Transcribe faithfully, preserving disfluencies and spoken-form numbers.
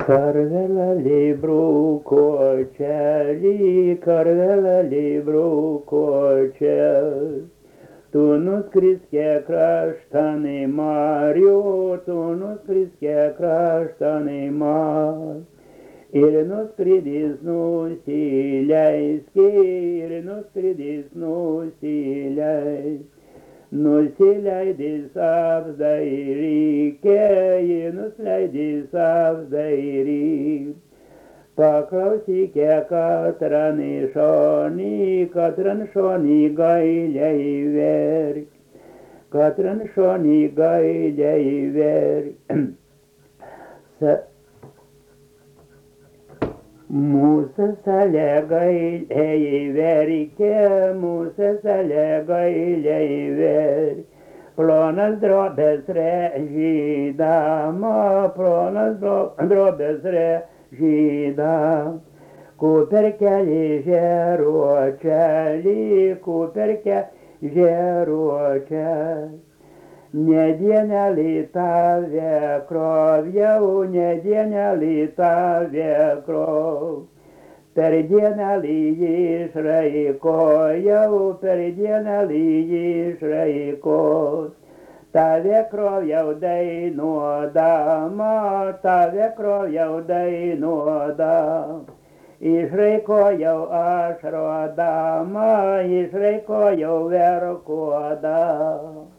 Karvelė bruko čia, lyg karvelė bruko čia. Tu nuskriske kraštanai marių, tu nuskriske kraštanai marių. Ir nuskridys nusileisk, ir nuskridys nusileisk. Nusileidys apdairykė, nusileidys apdairyk. Paklausykė katran šonį, katran šonį gailiai verk. Katran šonį gailiai verk. Mūsų salė gailiai verkė, mūsų salė gailiai verkė. Plonas drobės režydama, plonas drobės režydama. Kuperkelį žeruočelį, kuperkelį žeruočelį. Nedienelį tave krovjau, nedienelį tave krov. Per dienelį išraikojau, per dienelį išraikojau. Tave krovjau dainuodama, tave krovjau dainuodama. Išraikojau ašrodama, išraikojau verkuodama.